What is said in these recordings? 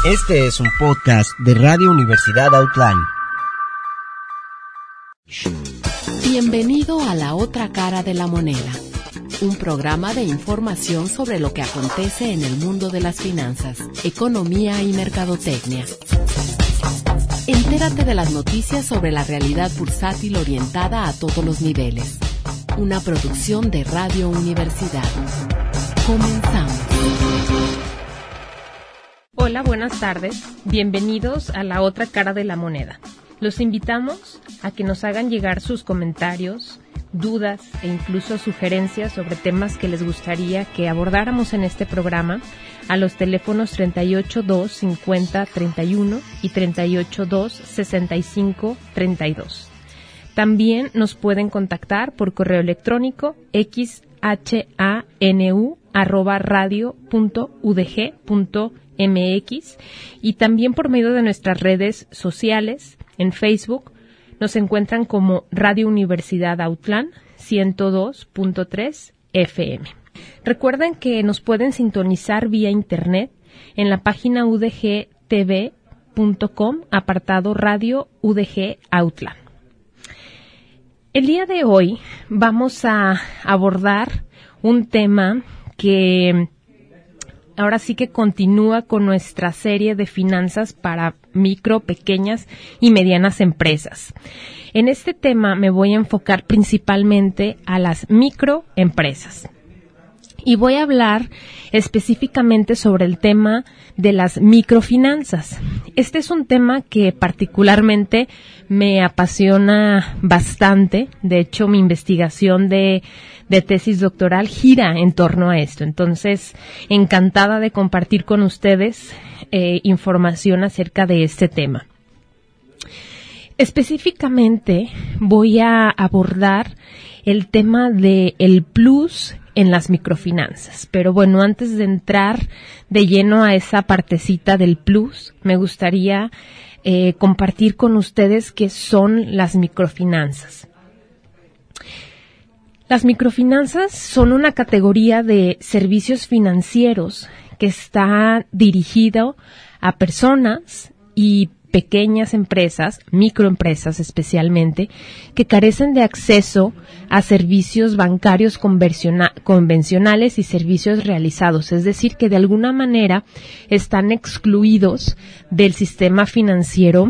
Este es un podcast de Radio Universidad Outline. Bienvenido a La Otra Cara de la Moneda, un programa de información sobre lo que acontece en el mundo de las finanzas, economía y mercadotecnia. Entérate de las noticias sobre la realidad bursátil orientada a todos los niveles. Una producción de Radio Universidad. Comenzamos. Hola, buenas tardes. Bienvenidos a La Otra Cara de la Moneda. Los invitamos a que nos hagan llegar sus comentarios, dudas e incluso sugerencias sobre temas que les gustaría que abordáramos en este programa a los teléfonos 382-50-31 y 382-65-32. También nos pueden contactar por correo electrónico xhanu@radio.udg.mx y también por medio de nuestras redes sociales. En Facebook nos encuentran como Radio Universidad Outline 102.3 FM. Recuerden que nos pueden sintonizar vía internet en la página udgtv.com, apartado Radio UDG Outline. El día de hoy vamos a abordar un tema que ahora sí que continúa con nuestra serie de finanzas para micro, pequeñas y medianas empresas. En este tema me voy a enfocar principalmente a las microempresas. Y voy a hablar específicamente sobre el tema de las microfinanzas. Este es un tema que particularmente me apasiona bastante. De hecho, mi investigación de tesis doctoral gira en torno a esto. Entonces, encantada de compartir con ustedes información acerca de este tema. Específicamente, voy a abordar el tema de el plus en las microfinanzas. Pero bueno, antes de entrar de lleno a esa partecita del plus, me gustaría compartir con ustedes qué son las microfinanzas. Las microfinanzas son una categoría de servicios financieros que está dirigido a personas y pequeñas empresas, microempresas especialmente, que carecen de acceso a servicios bancarios convencionales y servicios realizados, es decir, que de alguna manera están excluidos del sistema financiero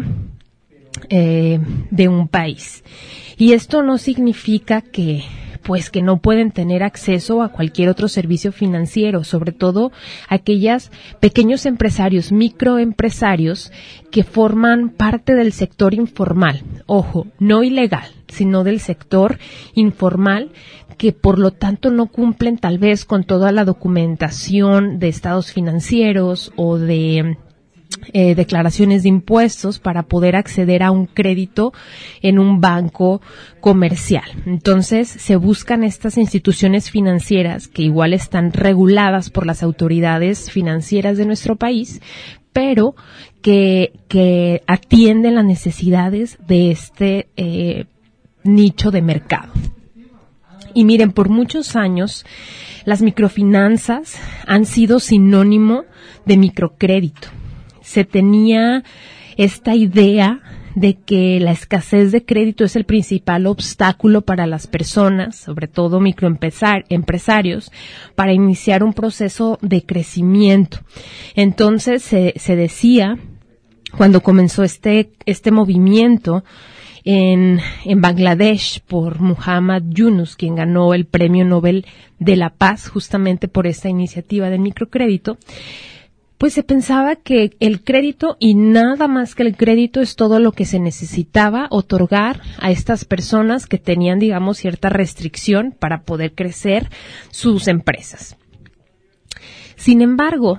de un país. Y esto no significa que no pueden tener acceso a cualquier otro servicio financiero, sobre todo aquellos pequeños empresarios, microempresarios que forman parte del sector informal. Ojo, no ilegal, sino del sector informal, que por lo tanto no cumplen tal vez con toda la documentación de estados financieros o de declaraciones de impuestos para poder acceder a un crédito en un banco comercial. Entonces, se buscan estas instituciones financieras que igual están reguladas por las autoridades financieras de nuestro país, pero que atienden las necesidades de este nicho de mercado. Y miren, por muchos años, las microfinanzas han sido sinónimo de microcrédito. Se tenía esta idea de que la escasez de crédito es el principal obstáculo para las personas, sobre todo microempresarios, para iniciar un proceso de crecimiento. Entonces se decía, cuando comenzó este movimiento en Bangladesh por Muhammad Yunus, quien ganó el Premio Nobel de la Paz justamente por esta iniciativa del microcrédito, pues se pensaba que el crédito y nada más que el crédito es todo lo que se necesitaba otorgar a estas personas que tenían, digamos, cierta restricción para poder crecer sus empresas. Sin embargo,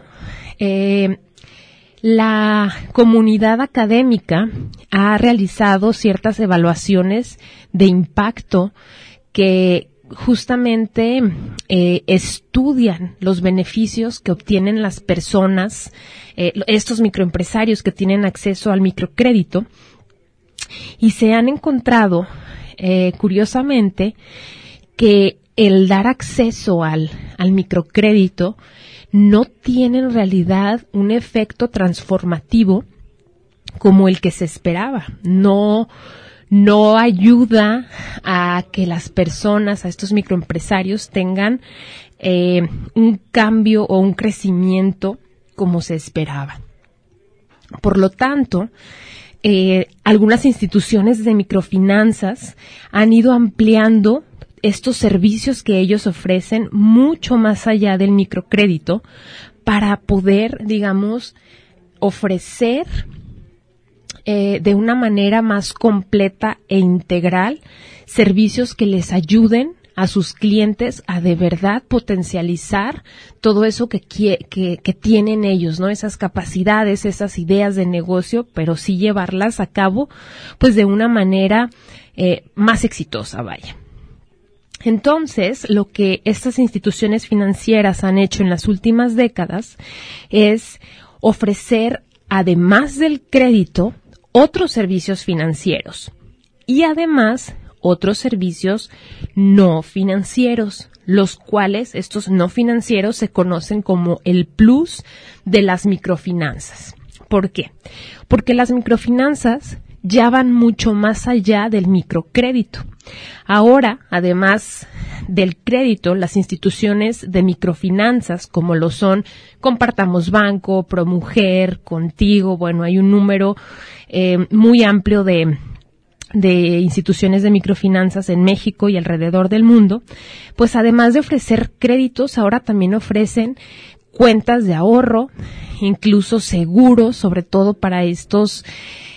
la comunidad académica ha realizado ciertas evaluaciones de impacto que justamente estudian los beneficios que obtienen las personas, estos microempresarios que tienen acceso al microcrédito, y se han encontrado, curiosamente, que el dar acceso al microcrédito no tiene en realidad un efecto transformativo como el que se esperaba. No ayuda a que las personas, a estos microempresarios, tengan un cambio o un crecimiento como se esperaba. Por lo tanto, algunas instituciones de microfinanzas han ido ampliando estos servicios que ellos ofrecen mucho más allá del microcrédito para poder, digamos, ofrecer de una manera más completa e integral servicios que les ayuden a sus clientes a de verdad potencializar todo eso que tienen ellos, ¿no? Esas capacidades, esas ideas de negocio, pero sí llevarlas a cabo, pues de una manera más exitosa, vaya. Entonces, lo que estas instituciones financieras han hecho en las últimas décadas es ofrecer, además del crédito, otros servicios financieros y además otros servicios no financieros, los cuales estos no financieros se conocen como el plus de las microfinanzas. ¿Por qué? Porque las microfinanzas ya van mucho más allá del microcrédito. Ahora, además del crédito, las instituciones de microfinanzas, como lo son Compartamos Banco, ProMujer, Contigo, bueno, hay un número muy amplio de instituciones de microfinanzas en México y alrededor del mundo, pues además de ofrecer créditos, ahora también ofrecen cuentas de ahorro, incluso seguros, sobre todo para estos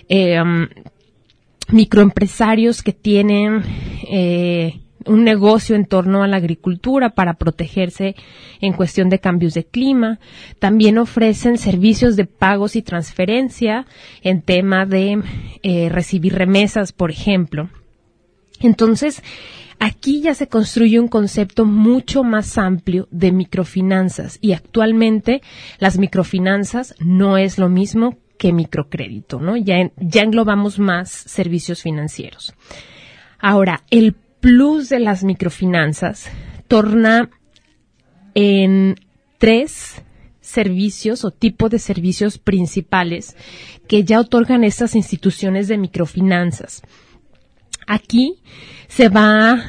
microempresarios que tienen un negocio en torno a la agricultura para protegerse en cuestión de cambios de clima. También ofrecen servicios de pagos y transferencia en tema de recibir remesas, por ejemplo. Entonces, aquí ya se construye un concepto mucho más amplio de microfinanzas y actualmente las microfinanzas no es lo mismo que microcrédito, ¿no? Ya englobamos más servicios financieros. Ahora, el plus de las microfinanzas torna en 3 servicios o tipo de servicios principales que ya otorgan estas instituciones de microfinanzas. Aquí se va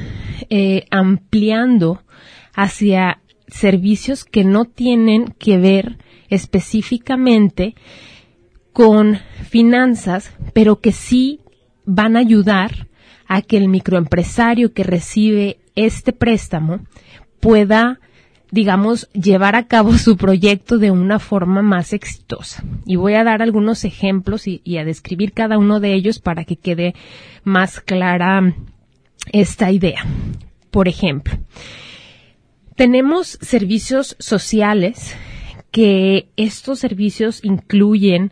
ampliando hacia servicios que no tienen que ver específicamente con finanzas, pero que sí van a ayudar a que el microempresario que recibe este préstamo pueda, digamos, llevar a cabo su proyecto de una forma más exitosa. Y voy a dar algunos ejemplos y a describir cada uno de ellos para que quede más clara esta idea. Por ejemplo, tenemos servicios sociales que estos servicios incluyen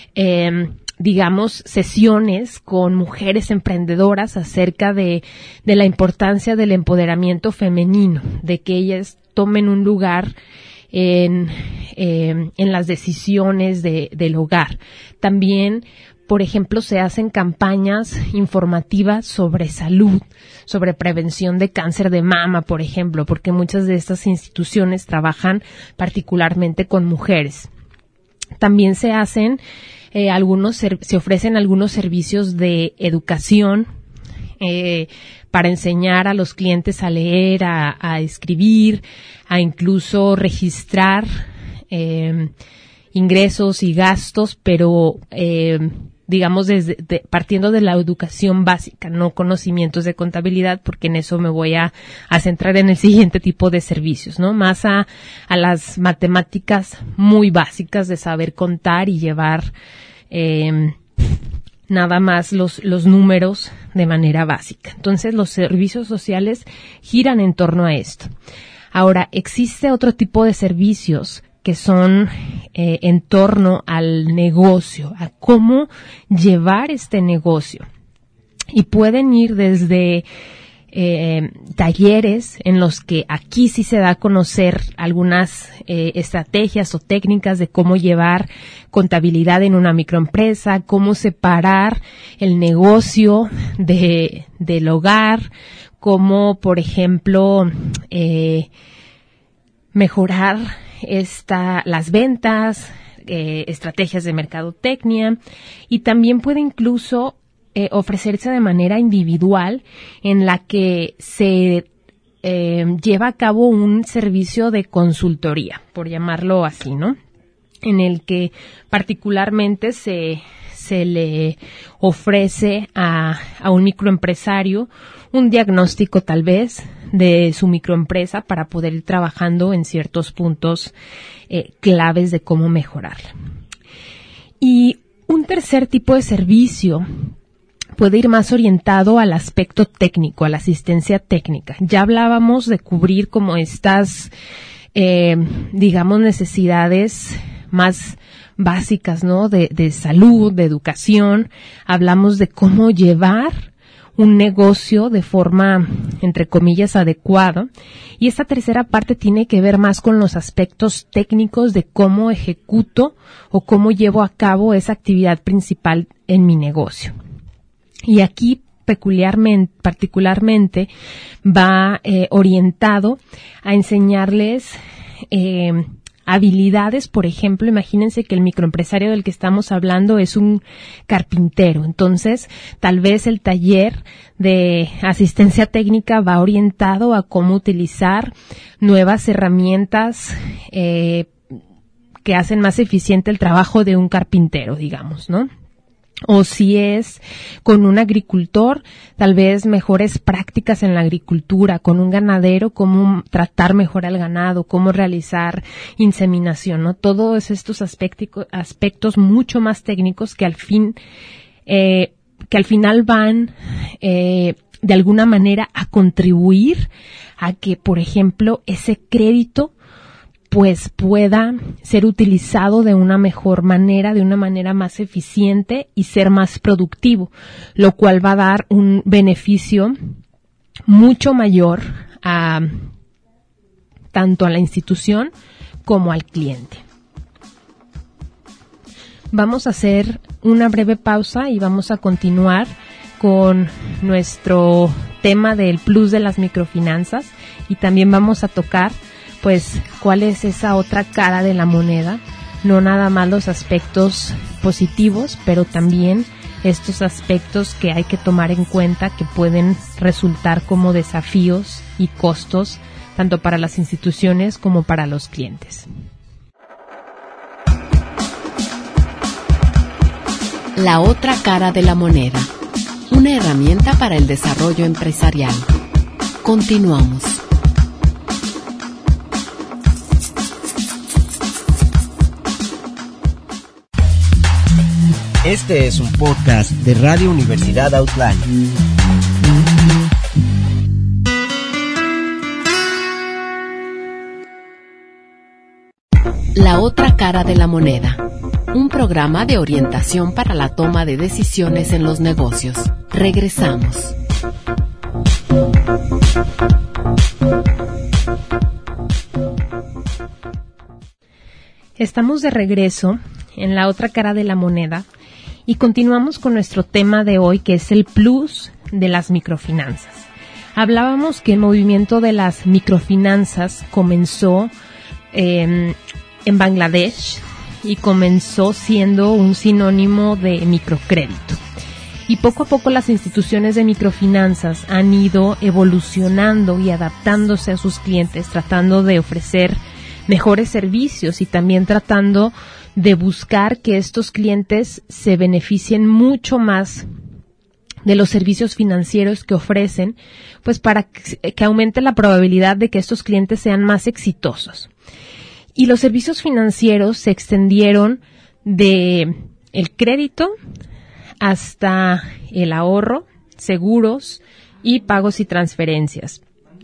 digamos, sesiones con mujeres emprendedoras acerca de la importancia del empoderamiento femenino, de que ellas tomen un lugar en las decisiones del hogar. También, por ejemplo, se hacen campañas informativas sobre salud, sobre prevención de cáncer de mama, por ejemplo, porque muchas de estas instituciones trabajan particularmente con mujeres. También se hacen se ofrecen algunos servicios de educación para enseñar a los clientes a leer, a escribir, a incluso registrar ingresos y gastos, pero digamos partiendo de la educación básica, no conocimientos de contabilidad, porque en eso me voy a centrar en el siguiente tipo de servicios, ¿no? Más a las matemáticas muy básicas de saber contar y llevar nada más los números de manera básica. Entonces, los servicios sociales giran en torno a esto. Ahora, existe otro tipo de servicios que son en torno al negocio, a cómo llevar este negocio. Y pueden ir desde talleres en los que aquí sí se da a conocer algunas estrategias o técnicas de cómo llevar contabilidad en una microempresa, cómo separar el negocio del hogar, cómo, por ejemplo, mejorar las ventas, estrategias de mercadotecnia, y también puede incluso ofrecerse de manera individual, en la que se lleva a cabo un servicio de consultoría, por llamarlo así, ¿no? En el que particularmente se le ofrece a un microempresario un diagnóstico tal vez de su microempresa para poder ir trabajando en ciertos puntos claves de cómo mejorarla. Y un tercer tipo de servicio puede ir más orientado al aspecto técnico, a la asistencia técnica. Ya hablábamos de cubrir como estas, digamos, necesidades más básicas, ¿no? De salud, de educación. Hablamos de cómo llevar un negocio de forma, entre comillas, adecuada. Y esta tercera parte tiene que ver más con los aspectos técnicos de cómo ejecuto o cómo llevo a cabo esa actividad principal en mi negocio. Y aquí particularmente va orientado a enseñarles habilidades. Por ejemplo, imagínense que el microempresario del que estamos hablando es un carpintero. Entonces, tal vez el taller de asistencia técnica va orientado a cómo utilizar nuevas herramientas que hacen más eficiente el trabajo de un carpintero, digamos, ¿no? O si es con un agricultor, tal vez mejores prácticas en la agricultura, con un ganadero, cómo tratar mejor al ganado, cómo realizar inseminación, ¿no? Todos estos aspectos mucho más técnicos que al final van de alguna manera a contribuir a que, por ejemplo, ese crédito pues pueda ser utilizado de una mejor manera, de una manera más eficiente y ser más productivo, lo cual va a dar un beneficio mucho mayor tanto a la institución como al cliente. Vamos a hacer una breve pausa y vamos a continuar con nuestro tema del plus de las microfinanzas, y también vamos a tocar pues cuál es esa otra cara de la moneda, no nada más los aspectos positivos, pero también estos aspectos que hay que tomar en cuenta que pueden resultar como desafíos y costos tanto para las instituciones como para los clientes. La otra cara de la moneda, una herramienta para el desarrollo empresarial. Continuamos. Este es un podcast de Radio Universidad Outline. La otra cara de la moneda, un programa de orientación para la toma de decisiones en los negocios. Regresamos. Estamos de regreso en la otra cara de la moneda y continuamos con nuestro tema de hoy, que es el plus de las microfinanzas. Hablábamos que el movimiento de las microfinanzas comenzó en Bangladesh y comenzó siendo un sinónimo de microcrédito. Y poco a poco las instituciones de microfinanzas han ido evolucionando y adaptándose a sus clientes, tratando de ofrecer mejores servicios y también tratando de buscar que estos clientes se beneficien mucho más de los servicios financieros que ofrecen, pues para que aumente la probabilidad de que estos clientes sean más exitosos. Y los servicios financieros se extendieron de el crédito hasta el ahorro, seguros y pagos y transferencias.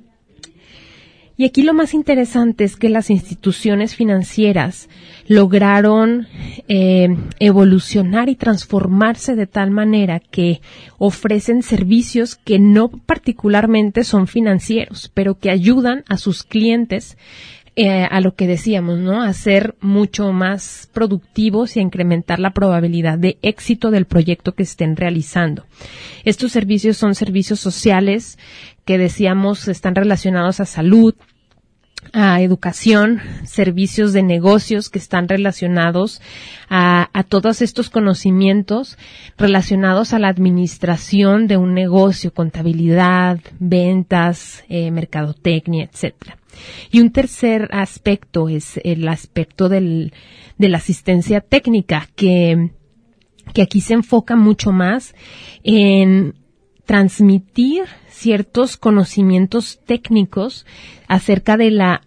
Y aquí lo más interesante es que las instituciones financieras lograron evolucionar y transformarse de tal manera que ofrecen servicios que no particularmente son financieros, pero que ayudan a sus clientes a lo que decíamos, ¿no? A ser mucho más productivos y a incrementar la probabilidad de éxito del proyecto que estén realizando. Estos servicios son servicios sociales que decíamos están relacionados a salud, a educación, servicios de negocios que están relacionados a todos estos conocimientos relacionados a la administración de un negocio, contabilidad, ventas, mercadotecnia, etcétera. Y un tercer aspecto es el aspecto de la asistencia técnica, que aquí se enfoca mucho más en transmitir ciertos conocimientos técnicos acerca de la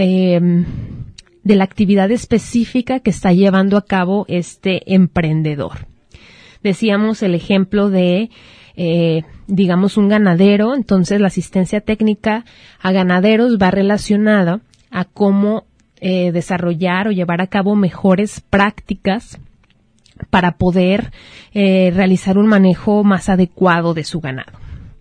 actividad específica que está llevando a cabo este emprendedor. Decíamos el ejemplo de, digamos, un ganadero. Entonces, la asistencia técnica a ganaderos va relacionada a cómo desarrollar o llevar a cabo mejores prácticas para poder realizar un manejo más adecuado de su ganado.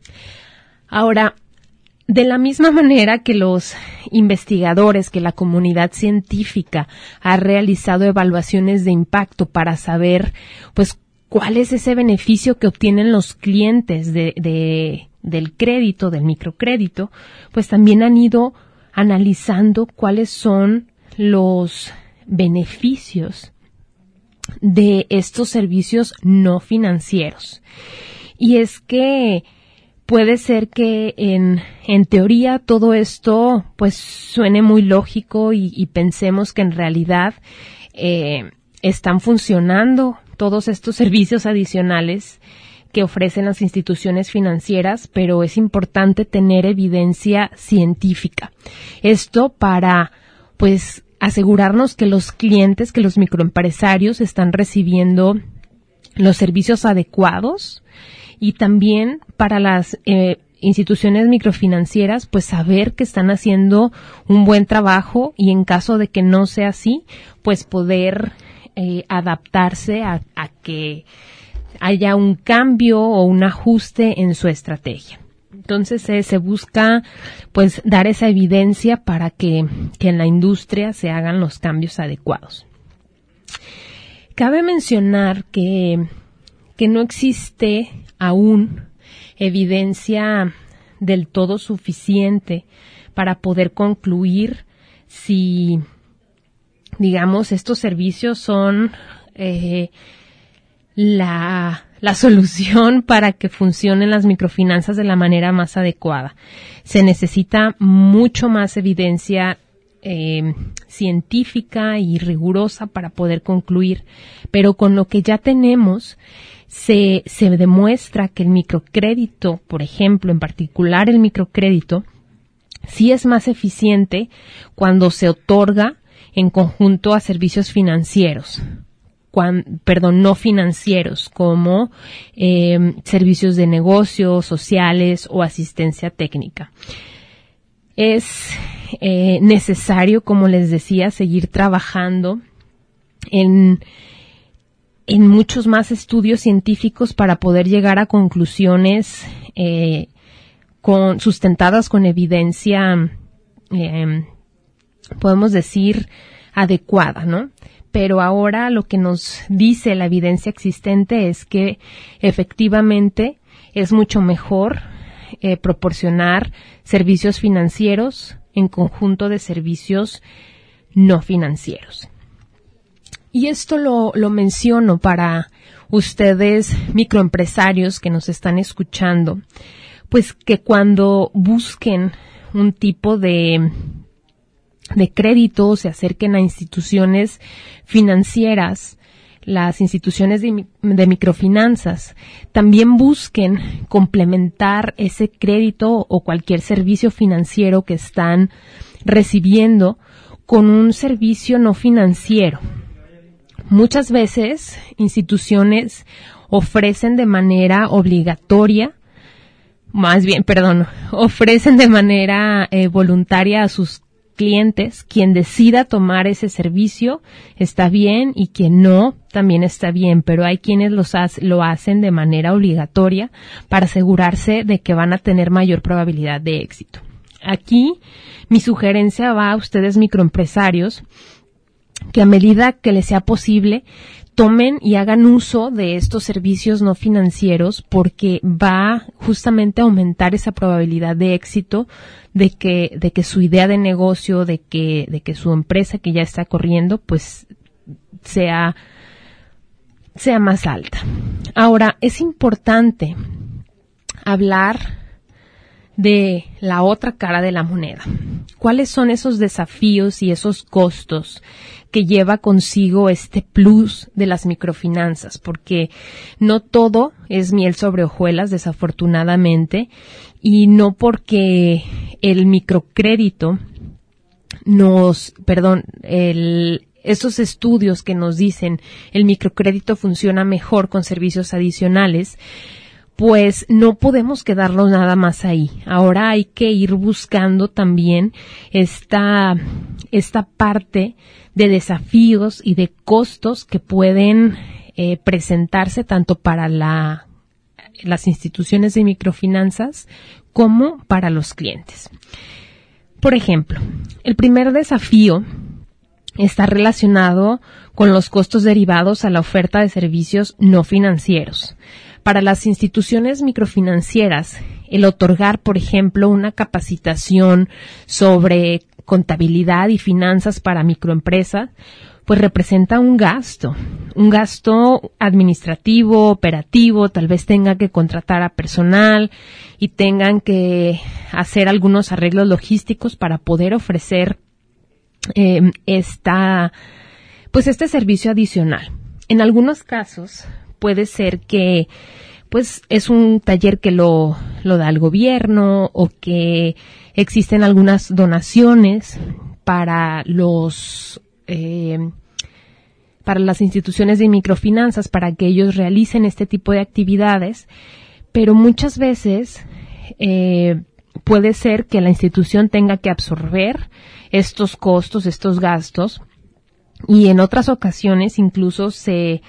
Ahora, de la misma manera que los investigadores, que la comunidad científica ha realizado evaluaciones de impacto para saber, pues, cuál es ese beneficio que obtienen los clientes del crédito, del microcrédito, pues también han ido analizando cuáles son los beneficios de estos servicios no financieros. Y es que puede ser que en teoría todo esto pues suene muy lógico y pensemos que en realidad están funcionando todos estos servicios adicionales que ofrecen las instituciones financieras, pero es importante tener evidencia científica. Esto para pues asegurarnos que los clientes, que los microempresarios están recibiendo los servicios adecuados, y también para las instituciones microfinancieras, pues saber que están haciendo un buen trabajo, y en caso de que no sea así, pues poder adaptarse a que haya un cambio o un ajuste en su estrategia. Entonces se busca pues dar esa evidencia para que en la industria se hagan los cambios adecuados. Cabe mencionar que no existe aún evidencia del todo suficiente para poder concluir si, digamos, estos servicios son la solución para que funcionen las microfinanzas de la manera más adecuada. Se necesita mucho más evidencia científica y rigurosa para poder concluir, pero con lo que ya tenemos se demuestra que el microcrédito, por ejemplo, en particular el microcrédito, sí es más eficiente cuando se otorga en conjunto a servicios financieros, no financieros, como servicios de negocios, sociales o asistencia técnica. Es necesario, como les decía, seguir trabajando en muchos más estudios científicos para poder llegar a conclusiones sustentadas con evidencia, podemos decir, adecuada, ¿no? Pero ahora lo que nos dice la evidencia existente es que efectivamente es mucho mejor proporcionar servicios financieros en conjunto de servicios no financieros. Y esto lo menciono para ustedes microempresarios que nos están escuchando, pues que cuando busquen un tipo de crédito se acerquen a instituciones financieras, las instituciones de microfinanzas, también busquen complementar ese crédito o cualquier servicio financiero que están recibiendo con un servicio no financiero. Muchas veces instituciones ofrecen de manera obligatoria, ofrecen de manera voluntaria a sus clientes. Quien decida tomar ese servicio está bien y quien no también está bien, pero hay quienes lo hacen de manera obligatoria para asegurarse de que van a tener mayor probabilidad de éxito. Aquí mi sugerencia va a ustedes microempresarios que a medida que les sea posible tomen y hagan uso de estos servicios no financieros, porque va justamente a aumentar esa probabilidad de éxito de que su idea de negocio, de que su empresa que ya está corriendo, pues sea más alta. Ahora, es importante hablar de la otra cara de la moneda. ¿Cuáles son esos desafíos y esos costos que lleva consigo este plus de las microfinanzas? Porque no todo es miel sobre hojuelas, desafortunadamente, y no porque el microcrédito estos estudios que nos dicen el microcrédito funciona mejor con servicios adicionales, pues no podemos quedarnos nada más ahí. Ahora hay que ir buscando también esta parte de desafíos y de costos que pueden presentarse tanto para las instituciones de microfinanzas como para los clientes. Por ejemplo, el primer desafío está relacionado con los costos derivados a la oferta de servicios no financieros. Para las instituciones microfinancieras, el otorgar, por ejemplo, una capacitación sobre contabilidad y finanzas para microempresas, pues representa un gasto administrativo, operativo, tal vez tenga que contratar a personal y tengan que hacer algunos arreglos logísticos para poder ofrecer este servicio adicional. En algunos casos puede ser que pues es un taller que lo da el gobierno, o que existen algunas donaciones para las instituciones de microfinanzas para que ellos realicen este tipo de actividades, pero muchas veces puede ser que la institución tenga que absorber estos costos, estos gastos, y en otras ocasiones incluso se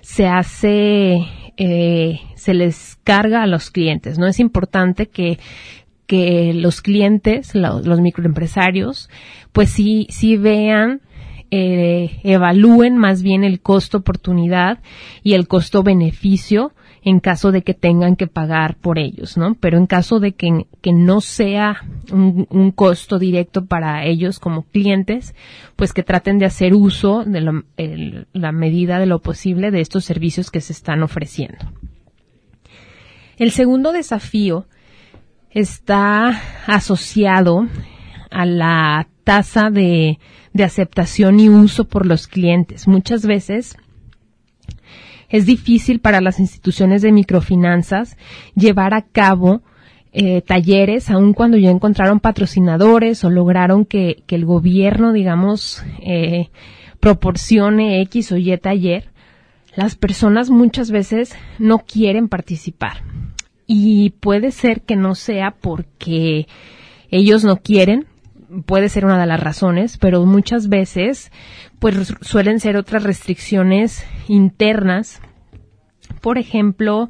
les carga a los clientes, ¿no? Es importante que los clientes, los microempresarios, pues sí vean, evalúen más bien el costo oportunidad y el costo beneficio en caso de que tengan que pagar por ellos, ¿no? Pero en caso de que no sea un costo directo para ellos como clientes, pues que traten de hacer uso de la medida de lo posible de estos servicios que se están ofreciendo. El segundo desafío está asociado a la tasa de aceptación y uso por los clientes. Muchas veces es difícil para las instituciones de microfinanzas llevar a cabo talleres, aun cuando ya encontraron patrocinadores o lograron que el gobierno, digamos, proporcione X o Y taller. Las personas muchas veces no quieren participar, y puede ser que no sea porque ellos no quieren, puede ser una de las razones, pero muchas veces pues suelen ser otras restricciones internas. Por ejemplo,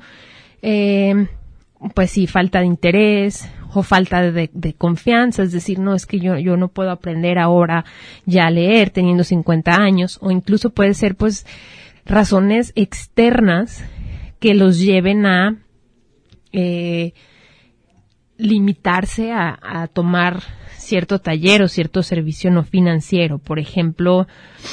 pues sí, falta de interés o falta de confianza, es decir, no, es que yo no puedo aprender ahora ya a leer teniendo 50 años, o incluso puede ser pues razones externas que los lleven a limitarse a tomar cierto taller o cierto servicio no financiero. Por ejemplo,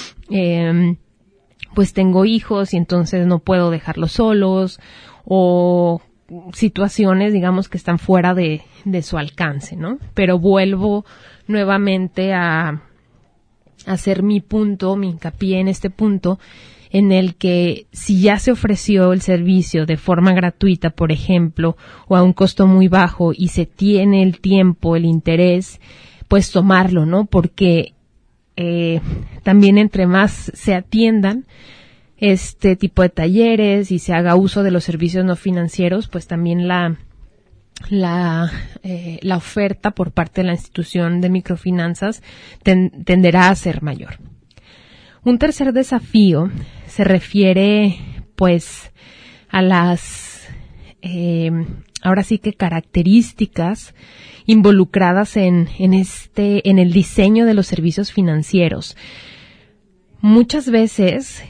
pues tengo hijos y entonces no puedo dejarlos solos, o situaciones, digamos, que están fuera de su alcance, ¿no? Pero vuelvo nuevamente a hacer mi hincapié en este punto, en el que si ya se ofreció el servicio de forma gratuita, por ejemplo, o a un costo muy bajo, y se tiene el tiempo, el interés, pues tomarlo, ¿no? Porque también entre más se atiendan este tipo de talleres y se haga uso de los servicios no financieros, pues también la oferta por parte de la institución de microfinanzas tenderá a ser mayor. Un tercer desafío se refiere pues a las ahora sí que características involucradas en el diseño de los servicios financieros. muchas veces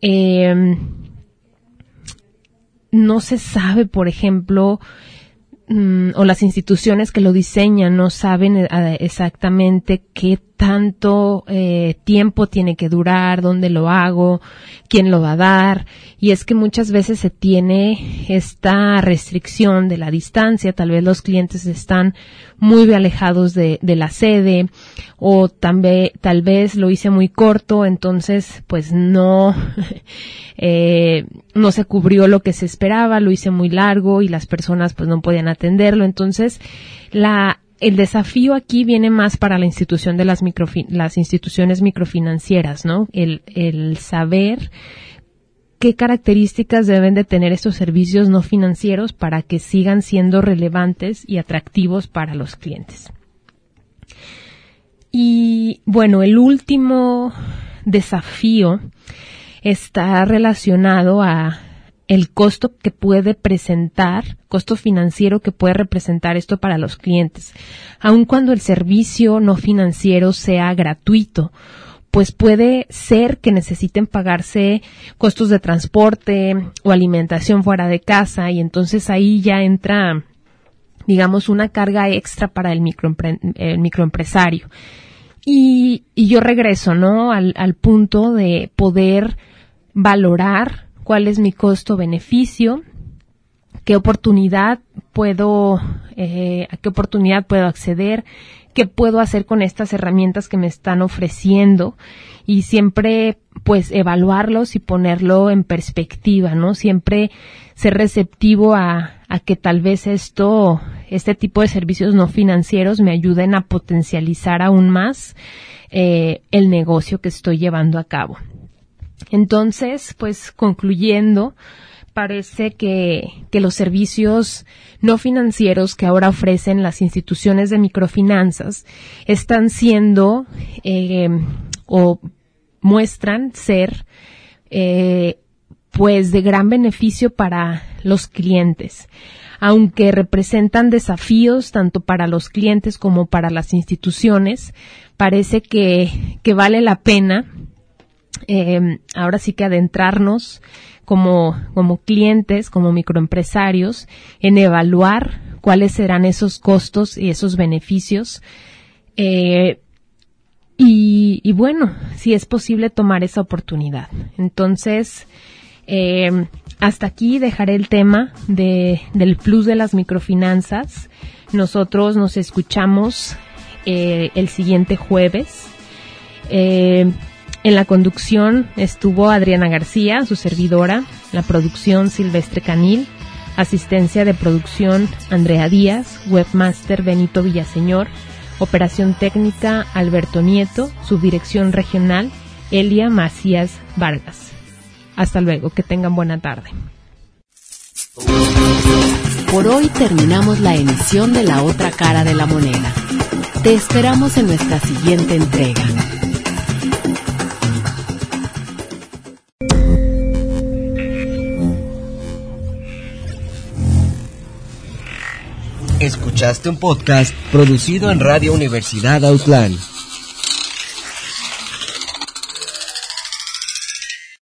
no se sabe, por ejemplo, o las instituciones que lo diseñan no saben exactamente qué tanto tiempo tiene que durar, dónde lo hago, quién lo va a dar, y es que muchas veces se tiene esta restricción de la distancia. Tal vez los clientes están muy alejados de la sede, o tal vez lo hice muy corto, entonces pues no se cubrió lo que se esperaba, lo hice muy largo y las personas pues no podían atenderlo. Entonces el desafío aquí viene más para la institución de las instituciones microfinancieras, ¿no? El saber qué características deben de tener estos servicios no financieros para que sigan siendo relevantes y atractivos para los clientes. Y bueno, el último desafío está relacionado a el costo que puede presentar, costo financiero que puede representar esto para los clientes. Aun cuando el servicio no financiero sea gratuito, pues puede ser que necesiten pagarse costos de transporte o alimentación fuera de casa, y entonces ahí ya entra, digamos, una carga extra para el microempresario. Y yo regreso, ¿no? Al punto de poder valorar cuál es mi costo-beneficio, a qué oportunidad puedo acceder, qué puedo hacer con estas herramientas que me están ofreciendo, y siempre pues evaluarlos y ponerlo en perspectiva, ¿no? Siempre ser receptivo a que tal vez este tipo de servicios no financieros me ayuden a potencializar aún más el negocio que estoy llevando a cabo. Entonces, pues concluyendo, parece que los servicios no financieros que ahora ofrecen las instituciones de microfinanzas están siendo o muestran ser pues de gran beneficio para los clientes. Aunque representan desafíos tanto para los clientes como para las instituciones, parece que vale la pena ahora sí que adentrarnos como clientes, como microempresarios, en evaluar cuáles serán esos costos y esos beneficios, y bueno, si es posible tomar esa oportunidad. Entonces, hasta aquí dejaré el tema del plus de las microfinanzas. Nosotros nos escuchamos el siguiente jueves. En la conducción estuvo Adriana García, su servidora, la producción Silvestre Canil, asistencia de producción Andrea Díaz, webmaster Benito Villaseñor, operación técnica Alberto Nieto, subdirección regional Elia Macías Vargas. Hasta luego, que tengan buena tarde. Por hoy terminamos la emisión de La Otra Cara de la Moneda. Te esperamos en nuestra siguiente entrega. Escuchaste un podcast producido en Radio Universidad Autlán.